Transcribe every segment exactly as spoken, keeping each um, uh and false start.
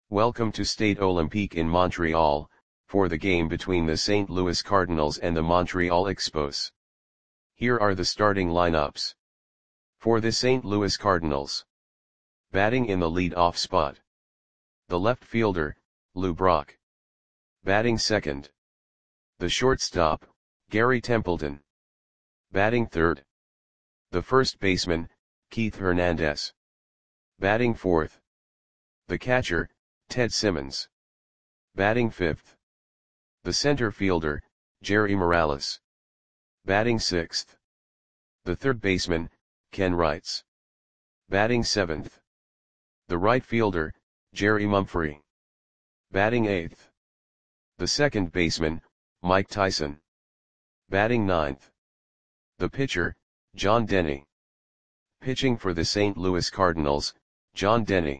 Welcome to Stade Olympique in Montreal, for the game between the Saint Louis Cardinals and the Montreal Expos. Here are the starting lineups. For the Saint Louis Cardinals. Batting in the lead-off spot. The left fielder, Lou Brock. Batting second. The shortstop, Gary Templeton. Batting third. The first baseman, Keith Hernandez. Batting fourth. The catcher, Ted Simmons. Batting fifth. The center fielder, Jerry Morales. Batting sixth. The third baseman, Ken Wrights. Batting seventh. The right fielder, Jerry Mumphrey. Batting eighth. The second baseman, Mike Tyson. Batting ninth. The pitcher, John Denny. Pitching for the Saint Louis Cardinals, John Denny.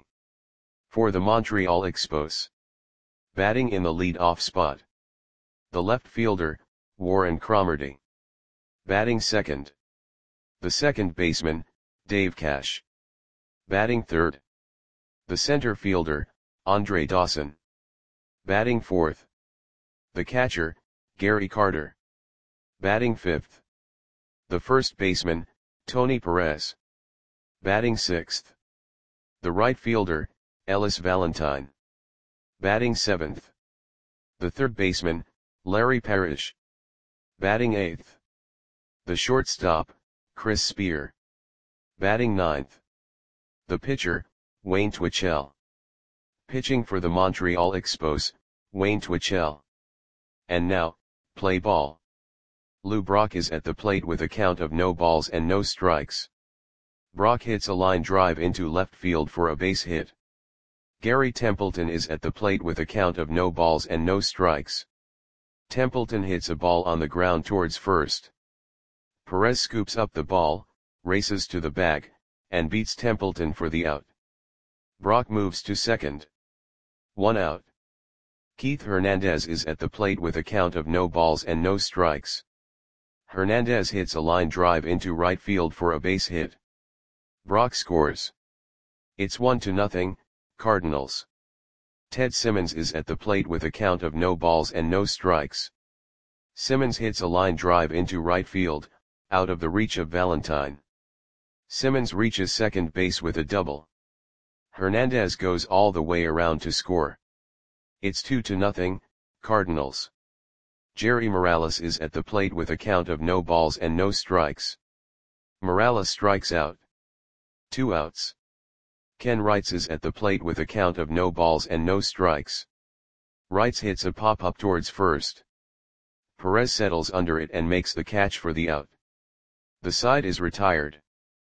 For the Montreal Expos. Batting in the lead-off spot. The left fielder, Warren Cromartie. Batting second. The second baseman, Dave Cash. Batting third. The center fielder, Andre Dawson. Batting fourth. The catcher, Gary Carter. Batting fifth. The first baseman, Tony Perez. Batting sixth. The right fielder, Ellis Valentine. Batting seventh. The third baseman, Larry Parrish. Batting eighth. The shortstop, Chris Spear. Batting ninth. The pitcher, Wayne Twitchell. Pitching for the Montreal Expos, Wayne Twitchell. And now, play ball. Lou Brock is at the plate with a count of no balls and no strikes. Brock hits a line drive into left field for a base hit. Gary Templeton is at the plate with a count of no balls and no strikes. Templeton hits a ball on the ground towards first. Perez scoops up the ball, races to the bag, and beats Templeton for the out. Brock moves to second. One out. Keith Hernandez is at the plate with a count of no balls and no strikes. Hernandez hits a line drive into right field for a base hit. Brock scores. It's one to nothing, Cardinals. Ted Simmons is at the plate with a count of no balls and no strikes. Simmons hits a line drive into right field, out of the reach of Valentine. Simmons reaches second base with a double. Hernandez goes all the way around to score. It's two to nothing, Cardinals. Jerry Morales is at the plate with a count of no balls and no strikes. Morales strikes out. Two outs. Ken Wrights is at the plate with a count of no balls and no strikes. Wrights hits a pop-up towards first. Perez settles under it and makes the catch for the out. The side is retired.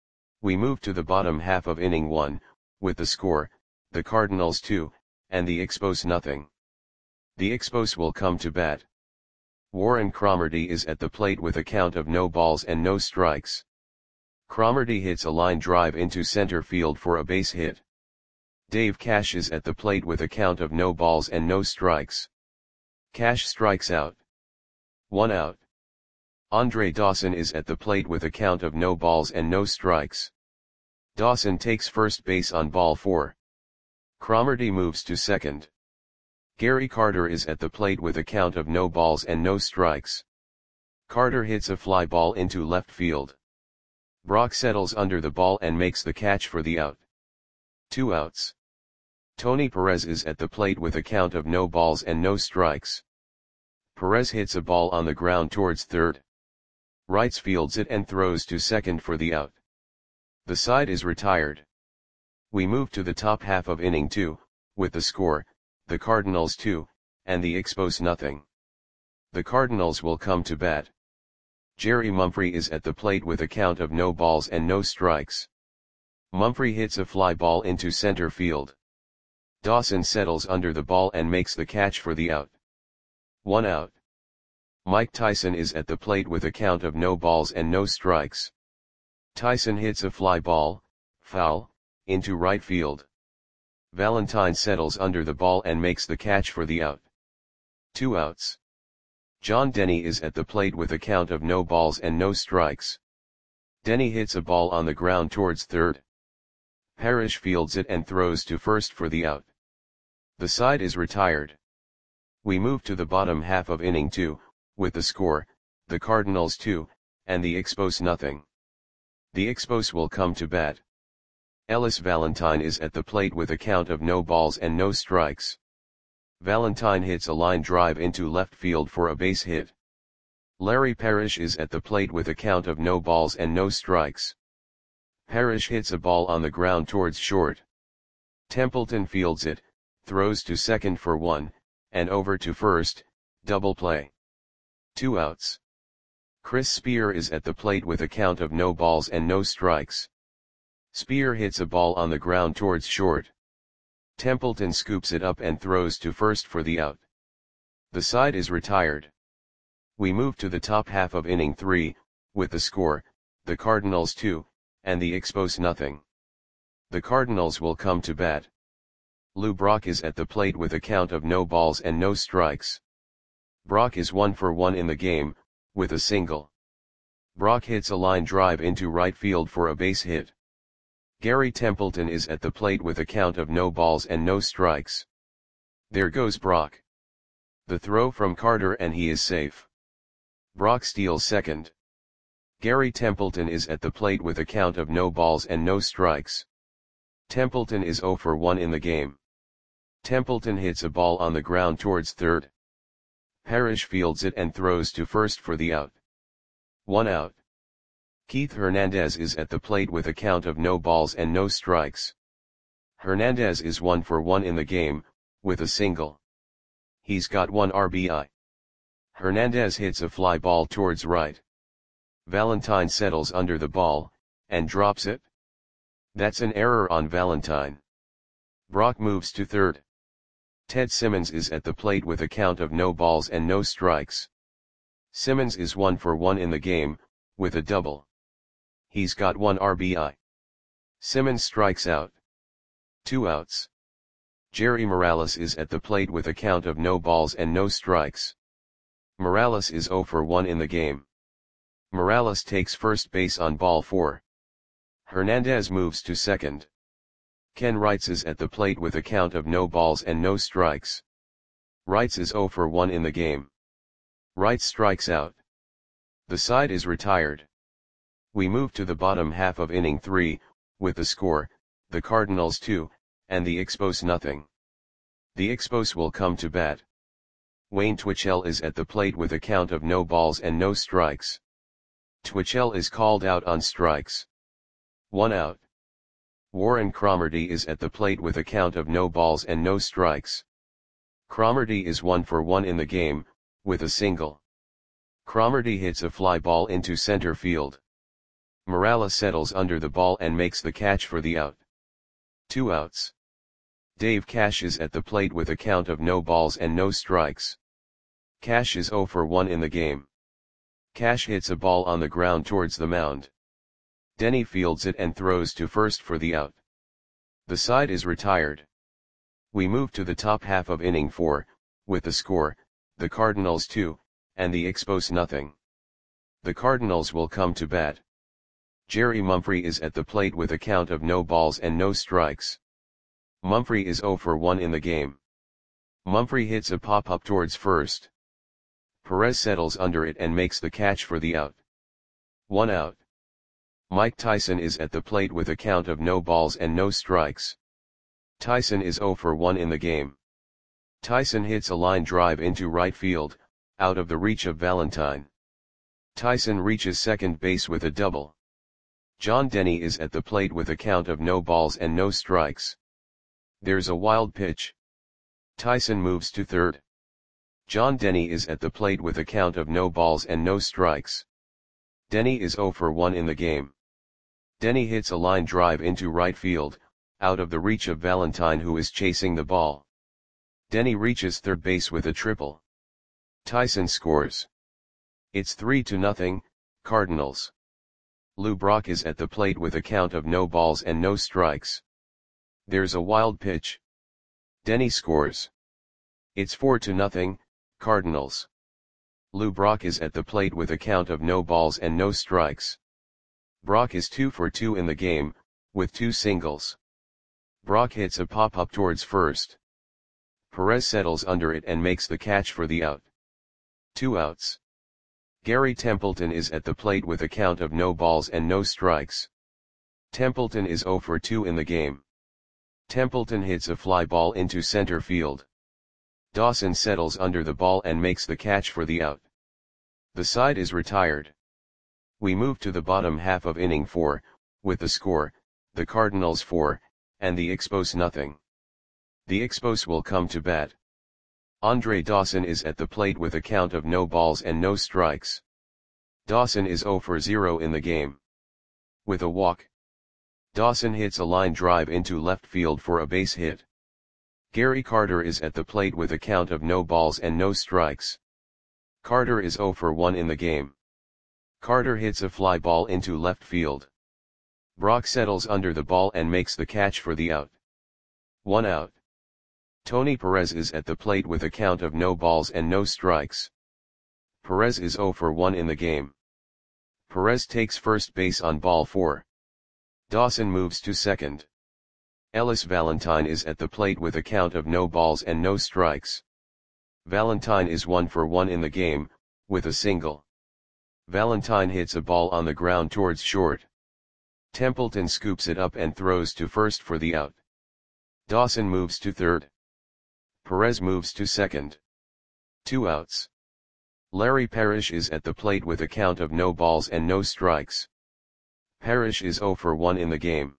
We move to the bottom half of inning one, with the score, the Cardinals two, and the Expos nothing. The Expos will come to bat. Warren Cromartie is at the plate with a count of no balls and no strikes. Cromartie hits a line drive into center field for a base hit. Dave Cash is at the plate with a count of no balls and no strikes. Cash strikes out. One out. Andre Dawson is at the plate with a count of no balls and no strikes. Dawson takes first base on ball four. Cromartie moves to second. Gary Carter is at the plate with a count of no balls and no strikes. Carter hits a fly ball into left field. Brock settles under the ball and makes the catch for the out. Two outs. Tony Perez is at the plate with a count of no balls and no strikes. Perez hits a ball on the ground towards third. Wrights fields it and throws to second for the out. The side is retired. We move to the top half of inning two, with the score, the Cardinals two, and the Expos nothing. The Cardinals will come to bat. Jerry Mumphrey is at the plate with a count of no balls and no strikes. Mumphrey hits a fly ball into center field. Dawson settles under the ball and makes the catch for the out. One out. Mike Tyson is at the plate with a count of no balls and no strikes. Tyson hits a fly ball, foul, into right field. Valentine settles under the ball and makes the catch for the out. Two outs. John Denny is at the plate with a count of no balls and no strikes. Denny hits a ball on the ground towards third. Parrish fields it and throws to first for the out. The side is retired. We move to the bottom half of inning two, with the score, the Cardinals two, and the Expos nothing. The Expos will come to bat. Ellis Valentine is at the plate with a count of no balls and no strikes. Valentine hits a line drive into left field for a base hit. Larry Parrish is at the plate with a count of no balls and no strikes. Parrish hits a ball on the ground towards short. Templeton fields it, throws to second for one, and over to first, double play. Two outs. Chris Spear is at the plate with a count of no balls and no strikes. Spear hits a ball on the ground towards short. Templeton scoops it up and throws to first for the out. The side is retired. We move to the top half of inning three, with the score, the Cardinals two, and the Expos nothing. The Cardinals will come to bat. Lou Brock is at the plate with a count of no balls and no strikes. Brock is one for one in the game, with a single. Brock hits a line drive into right field for a base hit. Gary Templeton is at the plate with a count of no balls and no strikes. There goes Brock. The throw from Carter and he is safe. Brock steals second. Gary Templeton is at the plate with a count of no balls and no strikes. Templeton is zero for one in the game. Templeton hits a ball on the ground towards third. Parrish fields it and throws to first for the out. One out. Keith Hernandez is at the plate with a count of no balls and no strikes. Hernandez is one for one in the game, with a single. He's got one R B I. Hernandez hits a fly ball towards right. Valentine settles under the ball, and drops it. That's an error on Valentine. Brock moves to third. Ted Simmons is at the plate with a count of no balls and no strikes. Simmons is one for one in the game, with a double. He's got one R B I. Simmons strikes out. Two outs. Jerry Morales is at the plate with a count of no balls and no strikes. Morales is zero for one in the game. Morales takes first base on ball four. Hernandez moves to second. Ken Wrights is at the plate with a count of no balls and no strikes. Wrights is zero for one in the game. Wrights strikes out. The side is retired. We move to the bottom half of inning three, with the score, the Cardinals two, and the Expos nothing. The Expos will come to bat. Wayne Twitchell is at the plate with a count of no balls and no strikes. Twitchell is called out on strikes. One out. Warren Cromartie is at the plate with a count of no balls and no strikes. Cromartie is one for one in the game, with a single. Cromartie hits a fly ball into center field. Morales settles under the ball and makes the catch for the out. Two outs. Dave Cash is at the plate with a count of no balls and no strikes. Cash is zero for one in the game. Cash hits a ball on the ground towards the mound. Denny fields it and throws to first for the out. The side is retired. We move to the top half of inning four, with the score, the Cardinals two, and the Expos nothing. The Cardinals will come to bat. Jerry Mumphrey is at the plate with a count of no balls and no strikes. Mumphrey is zero for one in the game. Mumphrey hits a pop-up towards first. Perez settles under it and makes the catch for the out. One out. Mike Tyson is at the plate with a count of no balls and no strikes. Tyson is zero for one in the game. Tyson hits a line drive into right field, out of the reach of Valentine. Tyson reaches second base with a double. John Denny is at the plate with a count of no balls and no strikes. There's a wild pitch. Tyson moves to third. John Denny is at the plate with a count of no balls and no strikes. Denny is zero for one in the game. Denny hits a line drive into right field, out of the reach of Valentine who is chasing the ball. Denny reaches third base with a triple. Tyson scores. It's three to nothing, Cardinals. Lou Brock is at the plate with a count of no balls and no strikes. There's a wild pitch. Denny scores. It's four to nothing, Cardinals. Lou Brock is at the plate with a count of no balls and no strikes. Brock is two for two in the game, with two singles. Brock hits a pop-up towards first. Perez settles under it and makes the catch for the out. Two outs. Gary Templeton is at the plate with a count of no balls and no strikes. Templeton is oh for two in the game. Templeton hits a fly ball into center field. Dawson settles under the ball and makes the catch for the out. The side is retired. We move to the bottom half of inning four, with the score, the Cardinals four, and the Expos nothing. The Expos will come to bat. Andre Dawson is at the plate with a count of no balls and no strikes. Dawson is oh for zero in the game. With a walk, Dawson hits a line drive into left field for a base hit. Gary Carter is at the plate with a count of no balls and no strikes. Carter is oh for one in the game. Carter hits a fly ball into left field. Brock settles under the ball and makes the catch for the out. One out. Tony Perez is at the plate with a count of no balls and no strikes. Perez is oh for one in the game. Perez takes first base on ball four. Dawson moves to second. Ellis Valentine is at the plate with a count of no balls and no strikes. Valentine is one for one in the game, with a single. Valentine hits a ball on the ground towards short. Templeton scoops it up and throws to first for the out. Dawson moves to third. Perez moves to second. Two outs. Larry Parrish is at the plate with a count of no balls and no strikes. Parrish is oh for one in the game.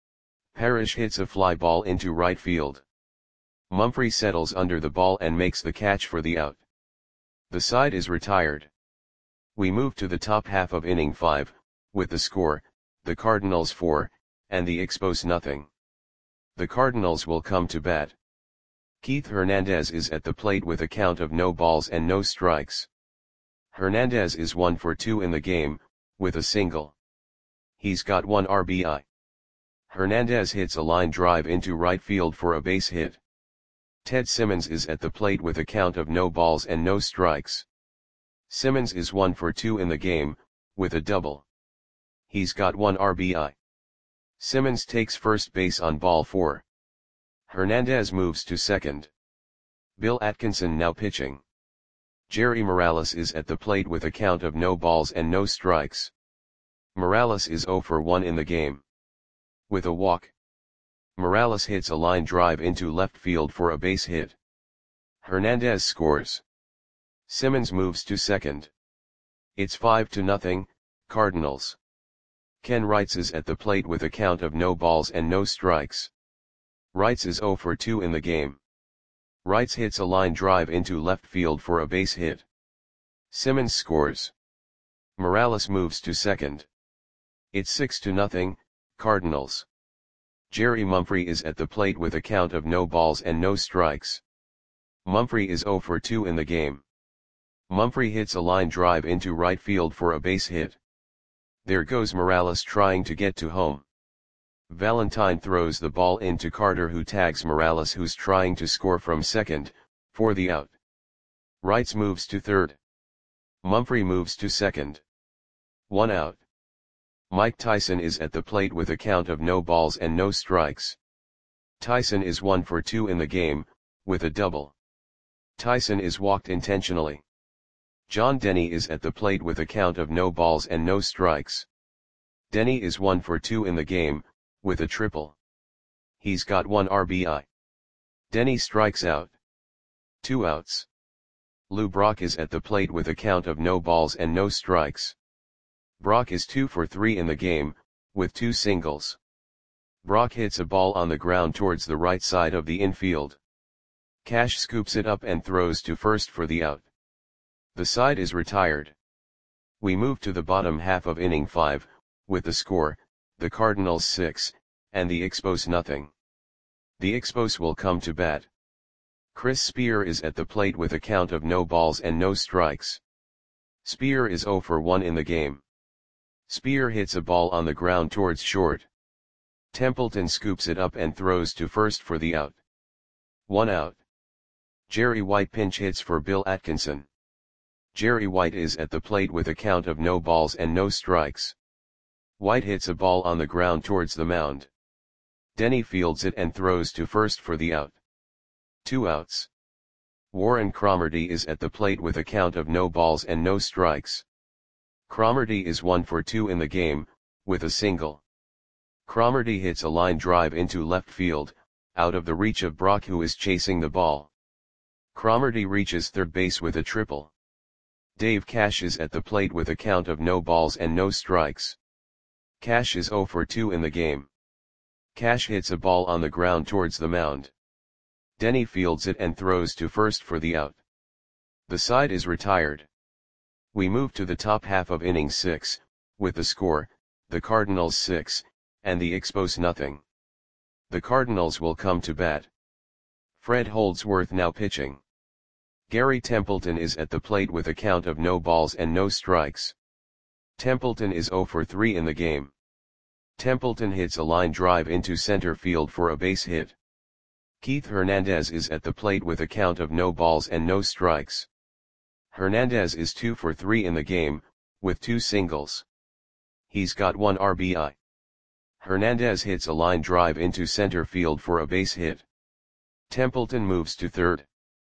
Parrish hits a fly ball into right field. Mumphrey settles under the ball and makes the catch for the out. The side is retired. We move to the top half of inning five, with the score, the Cardinals four, and the Expos nothing. The Cardinals will come to bat. Keith Hernandez is at the plate with a count of no balls and no strikes. Hernandez is one for two in the game, with a single. He's got one R B I. Hernandez hits a line drive into right field for a base hit. Ted Simmons is at the plate with a count of no balls and no strikes. Simmons is one for two in the game, with a double. He's got one R B I. Simmons takes first base on ball four. Hernandez moves to second. Bill Atkinson now pitching. Jerry Morales is at the plate with a count of no balls and no strikes. Morales is oh for one in the game. With a walk, Morales hits a line drive into left field for a base hit. Hernandez scores. Simmons moves to second. It's five to nothing, Cardinals. Ken Wrights is at the plate with a count of no balls and no strikes. Wrights is oh for two in the game. Wrights hits a line drive into left field for a base hit. Simmons scores. Morales moves to second. It's six to nothing, Cardinals. Jerry Mumphrey is at the plate with a count of no balls and no strikes. Mumphrey is oh for two in the game. Mumphrey hits a line drive into right field for a base hit. There goes Morales trying to get to home. Valentine throws the ball into Carter, who tags Morales, who's trying to score from second, for the out. Wrights moves to third. Mumphrey moves to second. One out. Mike Tyson is at the plate with a count of no balls and no strikes. Tyson is one for two in the game, with a double. Tyson is walked intentionally. John Denny is at the plate with a count of no balls and no strikes. Denny is one for two in the game, with a triple. He's got one R B I. Denny strikes out. Two outs. Lou Brock is at the plate with a count of no balls and no strikes. Brock is two for three in the game, with two singles. Brock hits a ball on the ground towards the right side of the infield. Cash scoops it up and throws to first for the out. The side is retired. We move to the bottom half of inning five, with the score, the Cardinals six, and the Expos nothing. The Expos will come to bat. Chris Spear is at the plate with a count of no balls and no strikes. Spear is oh for one in the game. Spear hits a ball on the ground towards short. Templeton scoops it up and throws to first for the out. One out. Jerry White pinch hits for Bill Atkinson. Jerry White is at the plate with a count of no balls and no strikes. White hits a ball on the ground towards the mound. Denny fields it and throws to first for the out. Two outs. Warren Cromartie is at the plate with a count of no balls and no strikes. Cromartie is one for two in the game, with a single. Cromartie hits a line drive into left field, out of the reach of Brock, who is chasing the ball. Cromartie reaches third base with a triple. Dave Cash is at the plate with a count of no balls and no strikes. Cash is oh for two in the game. Cash hits a ball on the ground towards the mound. Denny fields it and throws to first for the out. The side is retired. We move to the top half of inning six, with the score, the Cardinals six, and the Expos nothing. The Cardinals will come to bat. Fred Holdsworth now pitching. Gary Templeton is at the plate with a count of no balls and no strikes. Templeton is oh for three in the game. Templeton hits a line drive into center field for a base hit. Keith Hernandez is at the plate with a count of no balls and no strikes. Hernandez is two for three in the game, with two singles. He's got one R B I. Hernandez hits a line drive into center field for a base hit. Templeton moves to third.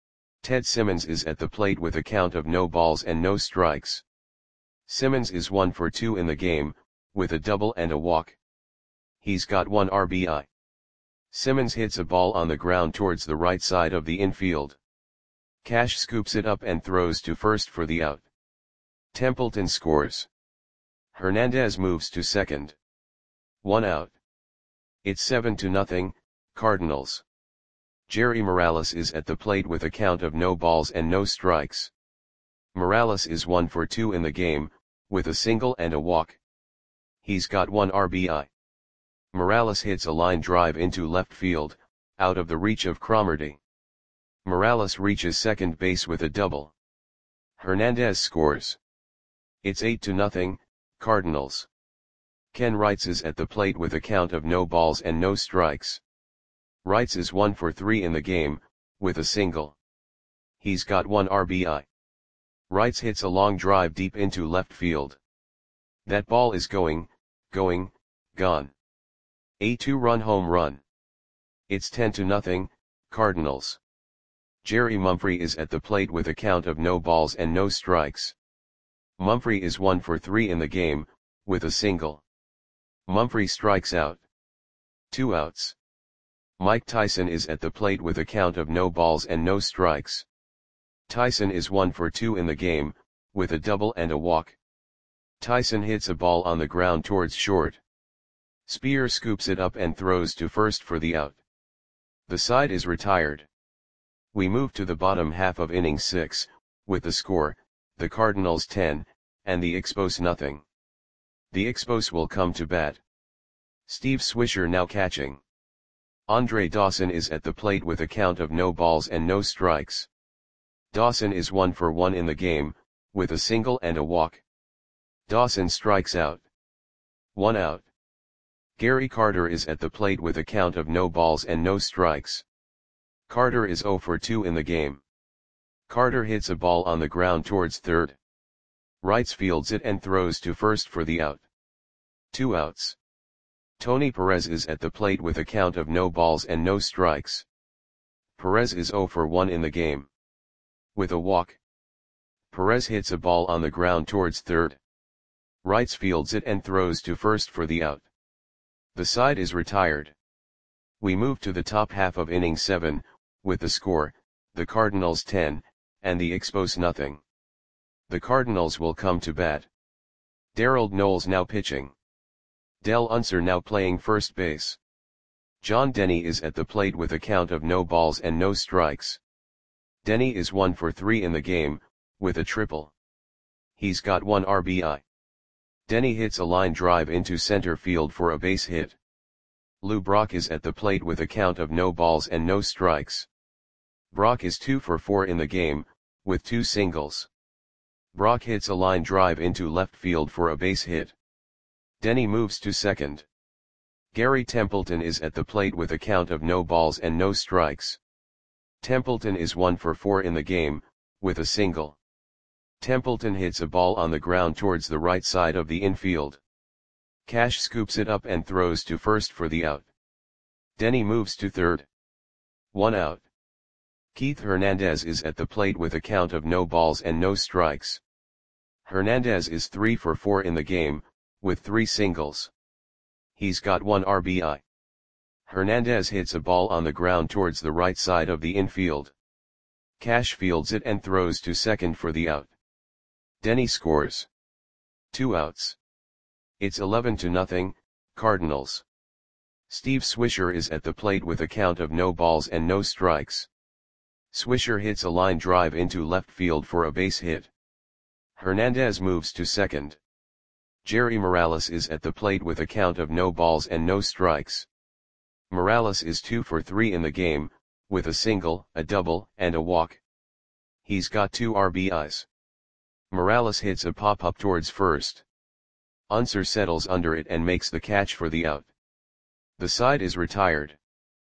Ted Simmons is at the plate with a count of no balls and no strikes. Simmons is one for two in the game, with a double and a walk. He's got one R B I. Simmons hits a ball on the ground towards the right side of the infield. Cash scoops it up and throws to first for the out. Templeton scores. Hernandez moves to second. One out. It's seven to nothing, Cardinals. Jerry Morales is at the plate with a count of no balls and no strikes. Morales is one for two in the game, with a single and a walk. He's got one R B I. Morales hits a line drive into left field, out of the reach of Cromartie. Morales reaches second base with a double. Hernandez scores. It's eight to nothing, Cardinals. Ken Wrights is at the plate with a count of no balls and no strikes. Wrights is one for three in the game, with a single. He's got one R B I. Wrights hits a long drive deep into left field. That ball is going, going, gone. A two-run home run. It's ten to nothing, Cardinals. Jerry Mumphrey is at the plate with a count of no balls and no strikes. Mumphrey is one for three in the game, with a single. Mumphrey strikes out. Two outs. Mike Tyson is at the plate with a count of no balls and no strikes. Tyson is one for two in the game, with a double and a walk. Tyson hits a ball on the ground towards short. Spear scoops it up and throws to first for the out. The side is retired. We move to the bottom half of inning six, with the score, the Cardinals ten, and the Expos nothing. The Expos will come to bat. Steve Swisher now catching. Andre Dawson is at the plate with a count of no balls and no strikes. Dawson is one for one in the game, with a single and a walk. Dawson strikes out. One out. Gary Carter is at the plate with a count of no balls and no strikes. Carter is oh for two in the game. Carter hits a ball on the ground towards third. Wrights fields it and throws to first for the out. Two outs. Tony Perez is at the plate with a count of no balls and no strikes. Perez is oh for one in the game. With a walk. Perez hits a ball on the ground towards third. Wrights fields it and throws to first for the out. The side is retired. We move to the top half of inning seven, with the score, the Cardinals ten, and the Expos nothing. The Cardinals will come to bat. Darrell Knowles now pitching. Del Unser now playing first base. John Denny is at the plate with a count of no balls and no strikes. Denny is one for three in the game, with a triple. He's got one R B I. Denny hits a line drive into center field for a base hit. Lou Brock is at the plate with a count of no balls and no strikes. Brock is two for four in the game, with two singles. Brock hits a line drive into left field for a base hit. Denny moves to second. Gary Templeton is at the plate with a count of no balls and no strikes. Templeton is one for four in the game, with a single. Templeton hits a ball on the ground towards the right side of the infield. Cash scoops it up and throws to first for the out. Denny moves to third. One out. Keith Hernandez is at the plate with a count of no balls and no strikes. Hernandez is three for four in the game, with three singles. He's got one R B I. Hernandez hits a ball on the ground towards the right side of the infield. Cash fields it and throws to second for the out. Denny scores. Two outs. It's eleven to nothing, Cardinals. Steve Swisher is at the plate with a count of no balls and no strikes. Swisher hits a line drive into left field for a base hit. Hernandez moves to second. Jerry Morales is at the plate with a count of no balls and no strikes. Morales is two for three in the game, with a single, a double, and a walk. He's got two R B Is. Morales hits a pop-up towards first. Unser settles under it and makes the catch for the out. The side is retired.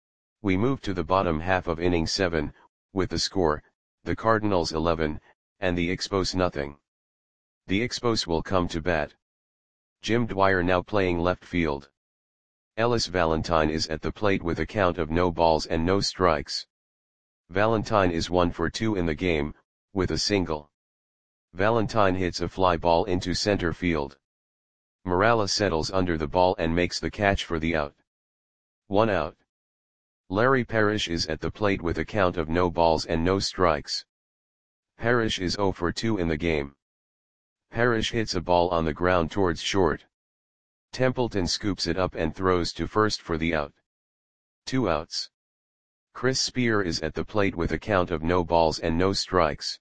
We move to the bottom half of inning seven, with the score, the Cardinals eleven, and the Expos nothing. The Expos will come to bat. Jim Dwyer now playing left field. Ellis Valentine is at the plate with a count of no balls and no strikes. Valentine is one for two in the game, with a single. Valentine hits a fly ball into center field. Morales settles under the ball and makes the catch for the out. One out. Larry Parrish is at the plate with a count of no balls and no strikes. Parrish is zero for two in the game. Parrish hits a ball on the ground towards short. Templeton scoops it up and throws to first for the out. Two outs. Chris Spear is at the plate with a count of no balls and no strikes.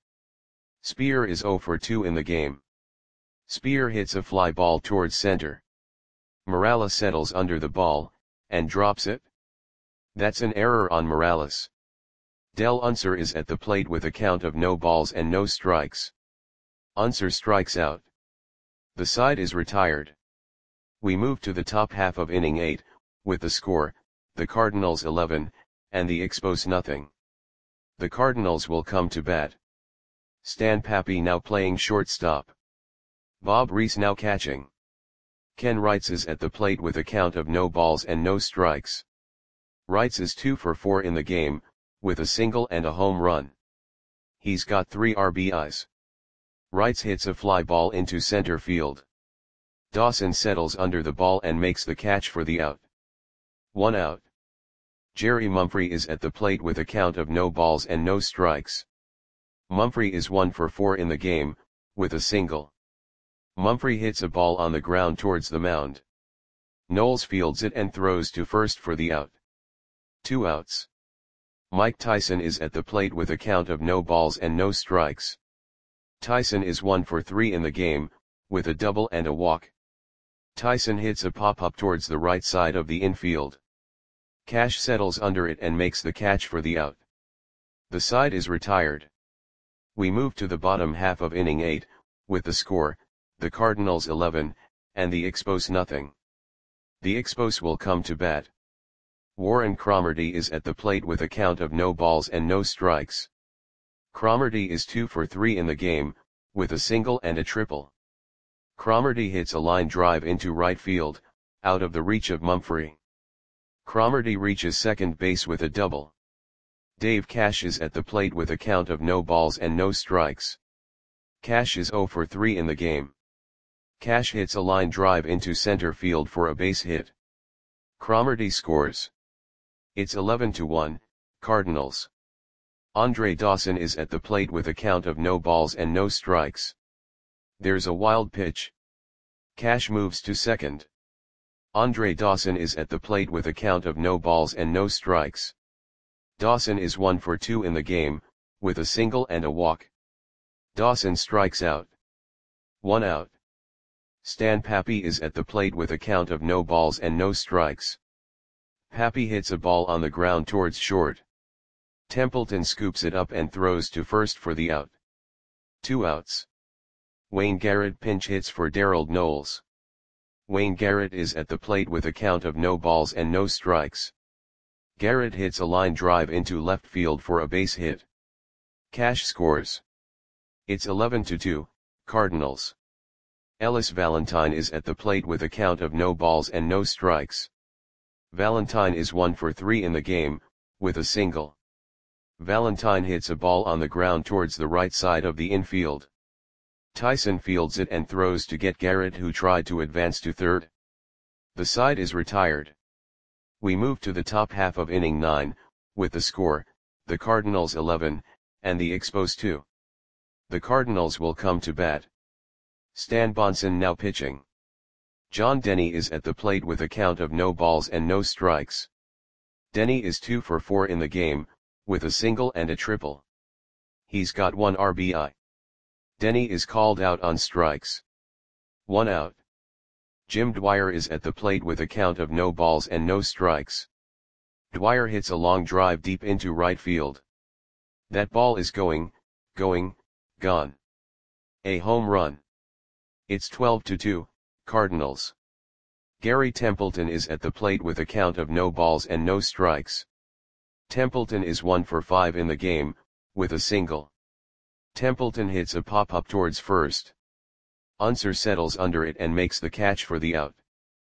Spear is zero for two in the game. Spear hits a fly ball towards center. Morales settles under the ball, and drops it. That's an error on Morales. Del Unser is at the plate with a count of no balls and no strikes. Unser strikes out. The side is retired. We move to the top half of inning eight, with the score, the Cardinals eleven, and the Expos nothing. The Cardinals will come to bat. Stan Pappy now playing shortstop. Bob Reese now catching. Ken Wrights is at the plate with a count of no balls and no strikes. Wrights is two for four in the game, with a single and a home run. He's got three R B Is. Wrights hits a fly ball into center field. Dawson settles under the ball and makes the catch for the out. One out. Jerry Mumphrey is at the plate with a count of no balls and no strikes. Mumphrey is one for four in the game, with a single. Mumphrey hits a ball on the ground towards the mound. Knowles fields it and throws to first for the out. Two outs. Mike Tyson is at the plate with a count of no balls and no strikes. Tyson is one for three in the game, with a double and a walk. Tyson hits a pop-up towards the right side of the infield. Cash settles under it and makes the catch for the out. The side is retired. We move to the bottom half of inning eight, with the score, the Cardinals eleven, and the Expos nothing. The Expos will come to bat. Warren Cromartie is at the plate with a count of no balls and no strikes. Cromartie is two for three in the game, with a single and a triple. Cromartie hits a line drive into right field, out of the reach of Mumphrey. Cromartie reaches second base with a double. Dave Cash is at the plate with a count of no balls and no strikes. Cash is zero for three in the game. Cash hits a line drive into center field for a base hit. Cromartie scores. It's eleven to one, Cardinals. Andre Dawson is at the plate with a count of no balls and no strikes. There's a wild pitch. Cash moves to second. Andre Dawson is at the plate with a count of no balls and no strikes. Dawson is one for two in the game, with a single and a walk. Dawson strikes out. One out. Stan Pappy is at the plate with a count of no balls and no strikes. Pappy hits a ball on the ground towards short. Templeton scoops it up and throws to first for the out. Two outs. Wayne Garrett pinch hits for Darrell Knowles. Wayne Garrett is at the plate with a count of no balls and no strikes. Garrett hits a line drive into left field for a base hit. Cash scores. It's eleven to two, Cardinals. Ellis Valentine is at the plate with a count of no balls and no strikes. Valentine is one for three in the game, with a single. Valentine hits a ball on the ground towards the right side of the infield. Tyson fields it and throws to get Garrett, who tried to advance to third. The side is retired. We move to the top half of inning nine, with the score, the Cardinals eleven, and the Expos two. The Cardinals will come to bat. Stan Bonson now pitching. John Denny is at the plate with a count of no balls and no strikes. Denny is two for four in the game, with a single and a triple. He's got one R B I. Denny is called out on strikes. One out. Jim Dwyer is at the plate with a count of no balls and no strikes. Dwyer hits a long drive deep into right field. That ball is going, going, gone. A home run. It's twelve to two, Cardinals. Gary Templeton is at the plate with a count of no balls and no strikes. Templeton is one for five in the game, with a single. Templeton hits a pop-up towards first. Unser settles under it and makes the catch for the out.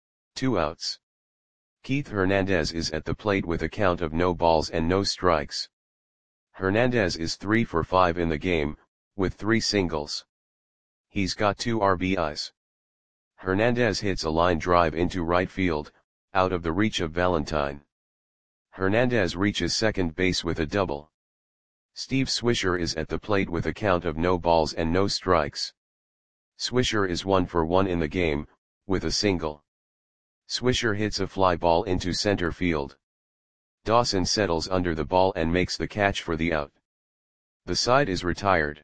Two outs. Keith Hernandez is at the plate with a count of no balls and no strikes. Hernandez is three for five in the game, with three singles. He's got two R B Is. Hernandez hits a line drive into right field, out of the reach of Valentine. Hernandez reaches second base with a double. Steve Swisher is at the plate with a count of no balls and no strikes. Swisher is one for one in the game, with a single. Swisher hits a fly ball into center field. Dawson settles under the ball and makes the catch for the out. The side is retired.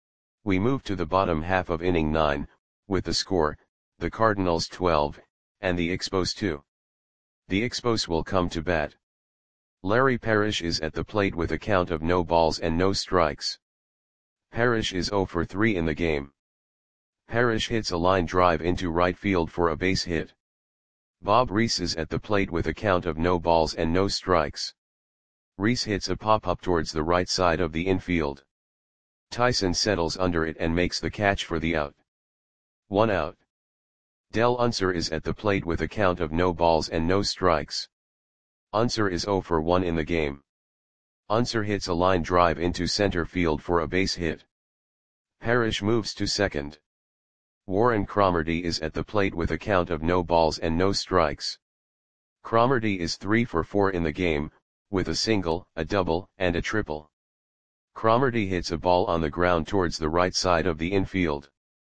We move to the bottom half of inning nine, with the score, the Cardinals twelve, and the Expos two. The Expos will come to bat. Larry Parrish is at the plate with a count of no balls and no strikes. Parrish is zero for three in the game. Parrish hits a line drive into right field for a base hit. Bob Reese is at the plate with a count of no balls and no strikes. Reese hits a pop-up towards the right side of the infield. Tyson settles under it and makes the catch for the out. One out. Del Unser is at the plate with a count of no balls and no strikes. Unser is zero for one in the game. Unser hits a line drive into center field for a base hit. Parrish moves to second. Warren Cromartie is at the plate with a count of no balls and no strikes. Cromartie is three for four in the game, with a single, a double, and a triple. Cromartie hits a ball on the ground towards the right side of the infield.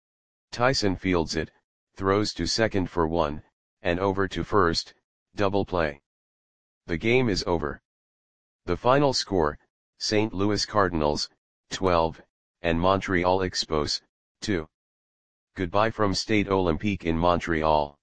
Tyson fields it, throws to second for one, and over to first, double play. The game is over. The final score, Saint Louis Cardinals, twelve, and Montreal Expos, two. Goodbye from Stade Olympique in Montreal.